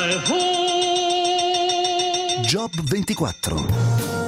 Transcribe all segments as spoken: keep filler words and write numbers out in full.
Job ventiquattro.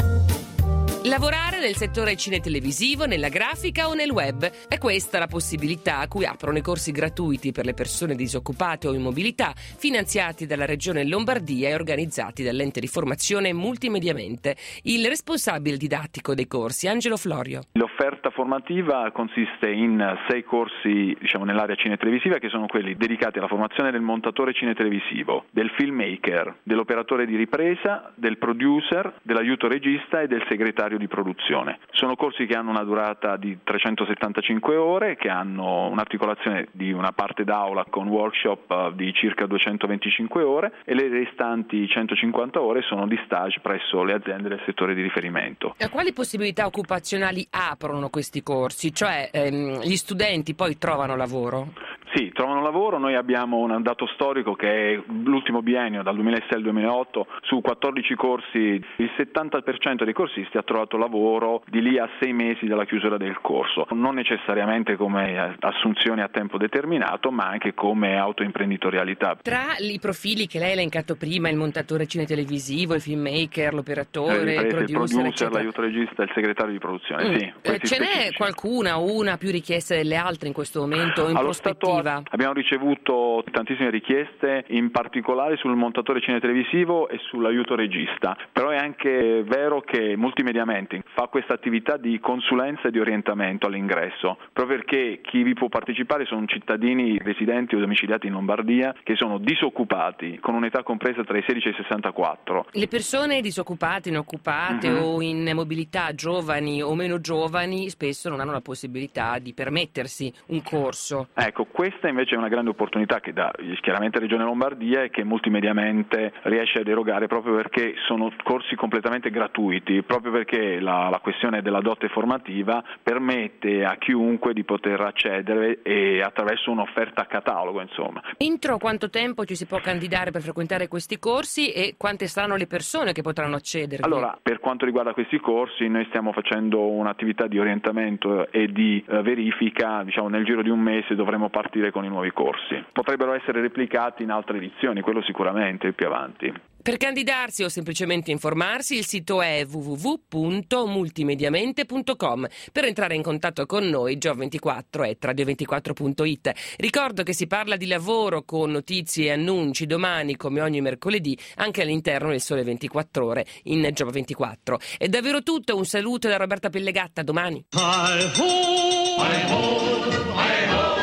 Lavorare nel settore cinetelevisivo, nella grafica o nel web. È questa la possibilità a cui aprono i corsi gratuiti per le persone disoccupate o in mobilità, finanziati dalla Regione Lombardia e organizzati dall'ente di formazione Multimediamente. Il responsabile didattico dei corsi, Angelo Florio. L'offerta formativa consiste in sei corsi, diciamo, nell'area cinetelevisiva, che sono quelli dedicati alla formazione del montatore cinetelevisivo, del filmmaker, dell'operatore di ripresa, del producer, dell'aiuto regista e del segretario di produzione. Sono corsi che hanno una durata di trecentosettantacinque ore, che hanno un'articolazione di una parte d'aula con workshop di circa duecentoventicinque ore, e le restanti centocinquanta ore sono di stage presso le aziende del settore di riferimento. A quali possibilità occupazionali aprono questi corsi? Cioè ehm, gli studenti poi trovano lavoro? Sì, trovano lavoro. Noi abbiamo un dato storico che è l'ultimo biennio, dal duemilasei al duemilaotto, su quattordici corsi il settanta per cento dei corsisti ha trovato lavoro di lì a sei mesi dalla chiusura del corso, non necessariamente come assunzioni a tempo determinato, ma anche come autoimprenditorialità. Tra i profili che lei ha elencato prima, il montatore cinetelevisivo, il filmmaker, l'operatore, il producer, producer, eccetera, l'aiuto regista e il segretario di produzione, mm. sì. Eh, ce n'è specifici. qualcuna o una più richiesta delle altre in questo momento o in Allo prospettiva? Stato abbiamo ricevuto tantissime richieste, in particolare sul montatore cinetelevisivo e sull'aiuto regista, però è anche vero che Multimediamente fa questa attività di consulenza e di orientamento all'ingresso, proprio perché chi vi può partecipare sono cittadini residenti o domiciliati in Lombardia che sono disoccupati con un'età compresa tra i sedici e i sessantaquattro. Le persone disoccupate, inoccupate mm-hmm. o in mobilità, giovani o meno giovani, spesso non hanno la possibilità di permettersi un corso. Ecco, questa invece è una grande opportunità che dà chiaramente Regione Lombardia e che Multimediamente riesce ad erogare, proprio perché sono corsi completamente gratuiti, proprio perché la, la questione della dote formativa permette a chiunque di poter accedere e attraverso un'offerta a catalogo, insomma. Entro quanto tempo ci si può candidare per frequentare questi corsi e quante saranno le persone che potranno accedere? Allora, per quanto riguarda questi corsi, noi stiamo facendo un'attività di orientamento e di eh, verifica, diciamo nel giro di un mese dovremo partire con i nuovi corsi. Potrebbero essere replicati in altre edizioni, quello sicuramente più avanti. Per candidarsi o semplicemente informarsi, il sito è w w w punto multimediamente punto com. Per entrare in contatto con noi, job ventiquattro chiocciola radio ventiquattro punto it. Ricordo che si parla di lavoro con notizie e annunci domani, come ogni mercoledì, anche all'interno del Sole ventiquattro Ore in Job ventiquattro. È davvero tutto, un saluto da Roberta Pellegatta, domani. Hi ho, hi ho, hi ho.